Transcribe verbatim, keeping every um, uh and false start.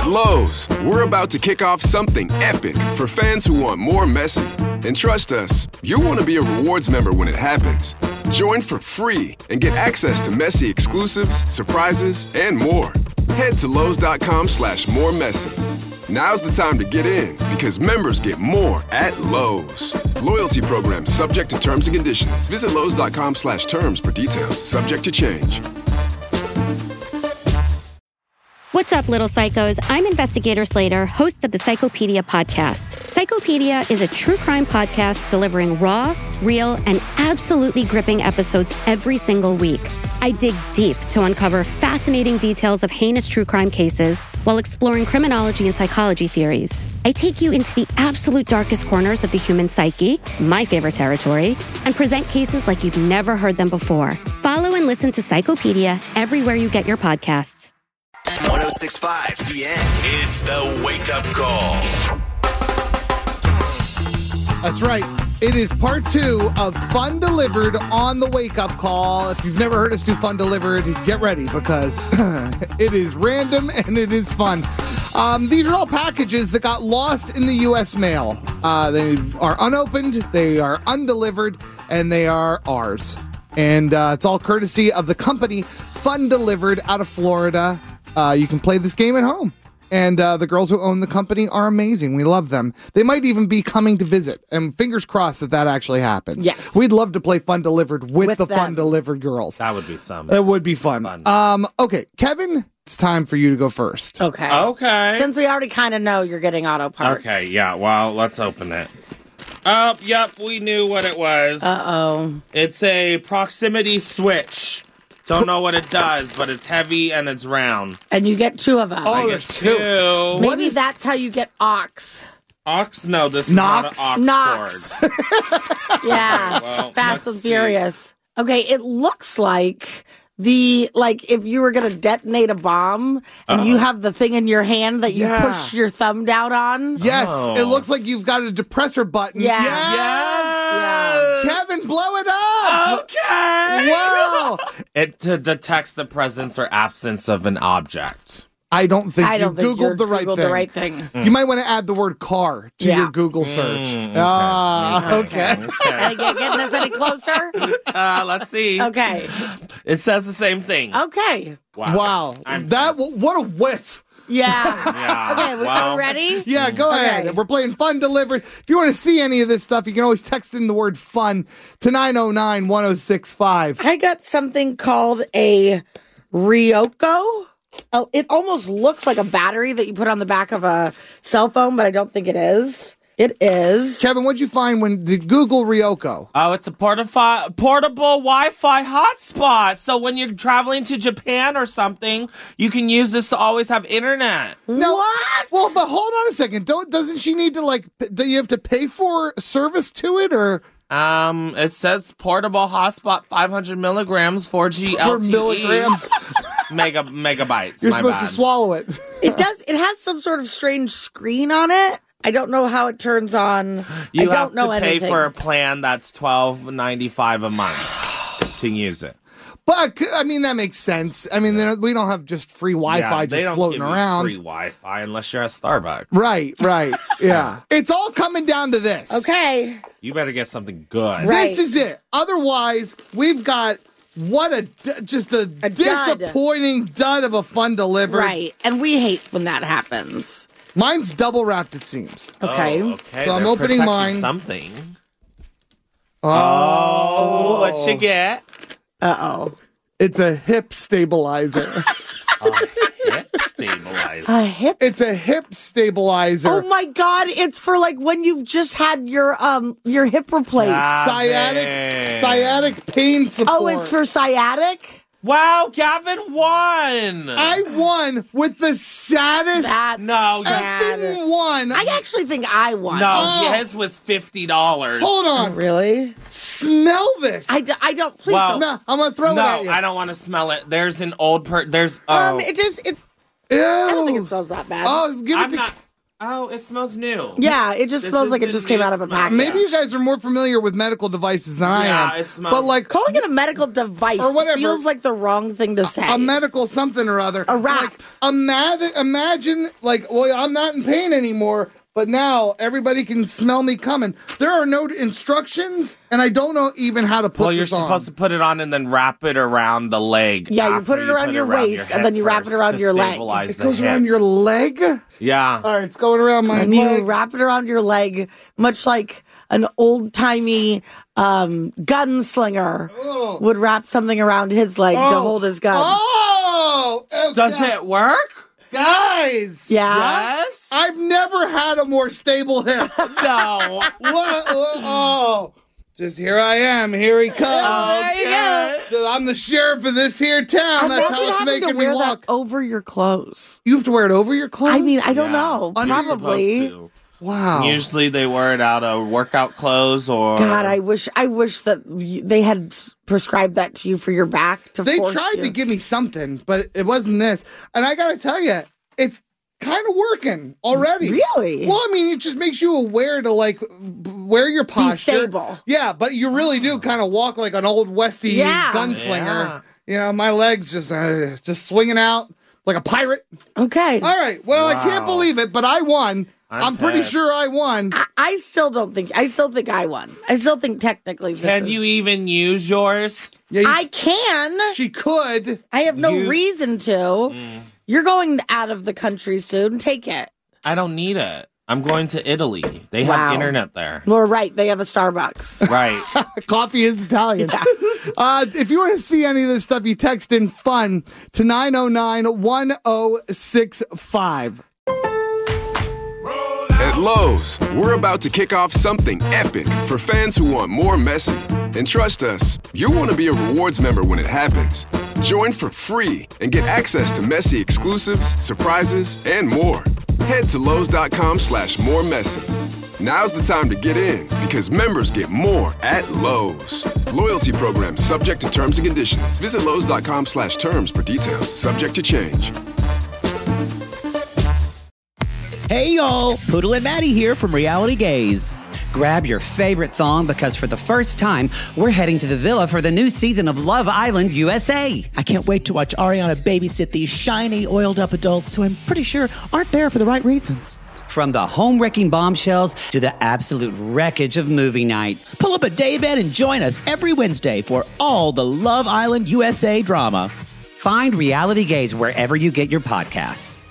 At Lowe's, we're about to kick off something epic for fans who want more messy. And trust us, you'll want to be a rewards member when it happens. Join for free and get access to messy exclusives, surprises, and more. Head to Lowe's.com slash more messy. Now's the time to get in because members get more at Lowe's. Loyalty program subject to terms and conditions. Visit Lowe's.com slash terms for details. Subject to change. What's up, little psychos? I'm Investigator Slater, host of the Psychopedia podcast. Psychopedia is a true crime podcast delivering raw, real, and absolutely gripping episodes every single week. I dig deep to uncover fascinating details of heinous true crime cases while exploring criminology and psychology theories. I take you into the absolute darkest corners of the human psyche, my favorite territory, and present cases like you've never heard them before. Follow and listen to Psychopedia everywhere you get your podcasts. one oh six point five The End. It's the wake-up call. That's right. It is part two of Fun Delivered on the wake-up call. If you've never heard us do Fun Delivered, get ready because it is random and it is fun. Um, these are all packages that got lost in the U S mail. Uh, they are unopened, they are undelivered, and they are ours. And uh, it's all courtesy of the company Fun Delivered out of Florida. Uh, you can play this game at home. And uh, the girls who own the company are amazing. We love them. They might even be coming to visit. And fingers crossed that that actually happens. Yes. We'd love to play Fun Delivered with, With the them. Fun Delivered girls. That would be some. That would be fun. Fun. Um, okay, Kevin, it's time for you to go first. Okay. Okay. Since we already kind of know you're getting auto parts. Okay, yeah, well, let's open it. Oh, yep, we knew what it was. Uh-oh. It's a proximity switch. Don't know what it does, but it's heavy and it's round. And you get two of them. Oh, I there's get two. two. What Maybe is- that's how you get ox. Ox? No, this is Nox? not an ox Nox. cord. Yeah. well, Fast let's and see. Furious. Okay, it looks like the, like, if you were going to detonate a bomb and Uh-oh. you have the thing in your hand that you Yeah. push your thumb down on. Yes, Oh. it looks like you've got a depressor button. Yeah. Yes! Kevin, blow it up! Okay! Wow! It to detects the presence or absence of an object. I don't think I don't you think Googled you're the right Googled thing. the right thing. You might want to add the word car to Yeah. your Google search. Mm, okay. Ah, okay. Are you getting us any closer? Uh, let's see. Okay. It says the same thing. Okay. Wow. I'm That pissed. what a whiff. Yeah. Yeah. Okay, we- well, are we ready? Yeah, go Okay. ahead. We're playing Fun Delivered. If you want to see any of this stuff, you can always text in the word fun to nine oh nine, one oh six five. I got something called a Ryoko. Oh, it almost looks like a battery that you put on the back of a cell phone, but I don't think it is. It is. Kevin, what'd you find when did Google Ryoko? Oh, it's a portafi- portable Wi-Fi hotspot. So when you're traveling to Japan or something, you can use this to always have internet. No. What? Well, but hold on a second. Don't doesn't she need to like p- do you have to pay for service to it or Um, it says portable hotspot, five hundred milligrams, four G for L T E, milligrams? mega megabytes. You're my supposed bad. to swallow it. It does. It has some sort of strange screen on it. I don't know how it turns on. You I don't have know to pay anything. for a plan that's twelve ninety five a month to use it. But I mean that makes sense. I mean yeah. we don't have just free Wi-Fi Yeah, they just don't floating give you around. free Wi-Fi unless you're at Starbucks. Right, right. Yeah. It's all coming down to this. Okay. You better get something good. Right. This is it. Otherwise, we've got what a d- just a, A dud. disappointing dud of a Fun Delivered. Right. And we hate when that happens. Mine's double wrapped, it seems. Okay. Oh, okay. So I'm They're opening protecting mine. Something. Oh, Oh, what you get? Uh-oh. it's a hip stabilizer. A hip stabilizer. A hip. It's a hip stabilizer. Oh my God! It's for like when you've just had your um your hip replaced. Ah. sciatic, man. sciatic pain support. Oh, it's for sciatic. Wow, Gavin won. I won with the saddest That's No, sad. effing one. I actually think I won. no, Oh. his was fifty dollars. Hold on. Really? Smell this. I, d- I don't. Please. Well, Smell. I'm gonna throw it No, at you. I don't want to smell it. There's an old per. There's. Oh, um, it just. It's. Ew. I don't think it smells that bad. Oh, give it I'm to. not. Oh, it smells new. Yeah, it just This smells is like it the just came new out of a smell. package. Maybe you guys are more familiar with medical devices than I Yeah, am. it smells- But like Calling it a medical device Or whatever. feels like the wrong thing to say. a medical something or other. A wrap. Like, imagine, imagine, like, well, I'm not in pain anymore, but now everybody can smell me coming. There are no instructions, and I don't know even how to put Well, you're this on. supposed to put it on and then wrap it around the leg. Yeah, you after put it around your waist, and head then you wrap it first around to your leg. stabilize It the goes hip. around your leg? Yeah. All right, it's going around my and you leg. wrap it around your leg, much like an old timey um, gunslinger Oh. would wrap something around his leg to Oh. hold his gun. Oh! Oh, Does God. it work? Guys! Yeah. Yes. I've never had a more stable hip. No. What? Oh, just here I am. Here he comes. Oh, there you go. So I'm the sheriff of this here town. That's Imagine how it's having to making me wear walk. that over your clothes. You have to wear it over your clothes? I mean, I don't Yeah. know. You're Probably. Supposed to. Wow. Usually they wear it out of workout clothes or. God, I wish I wish that y- they had s- prescribed that to you for your back to They force tried you. to give me something, but it wasn't this. And I got to tell you, it's kind of working already. Really? Well, I mean, it just makes you aware to like b- wear your posture. stable. Yeah, but you really do kind of walk like an old Westy Yeah. gunslinger. Yeah. You know, my legs just uh, just swinging out like a pirate. Okay. All right. Well, I can't Wow. believe it, but I won. I'm, I'm pretty pissed. sure I won. I, I still don't think I still think I won. I still think technically this Can is- you even use yours? Yeah, you- I can. she could. I have no You- reason to. You're going out of the country soon. Take it. I don't need it. I'm going to Italy. They Wow. have internet there. Well, right. They have a Starbucks. Right. Coffee is Italian. Uh, if you want to see any of this stuff, you text in FUN to nine oh nine one oh six five. At Lowe's, we're about to kick off something epic for fans who want more messy. And trust us, you'll want to be a rewards member when it happens. Join for free and get access to messy exclusives, surprises, and more. Head to Lowe's.com slash more messy. Now's the time to get in because members get more at Lowe's. Loyalty program subject to terms and conditions. Visit Lowe's.com slash terms for details. Subject to change. Hey y'all, Poodle and Maddie here from Reality Gaze. Grab your favorite thong because for the first time, we're heading to the villa for the new season of Love Island U S A. I can't wait to watch Ariana babysit these shiny, oiled up adults who I'm pretty sure aren't there for the right reasons. From the home-wrecking bombshells to the absolute wreckage of movie night. Pull up a daybed and join us every Wednesday for all the Love Island U S A drama. Find Reality Gaze wherever you get your podcasts.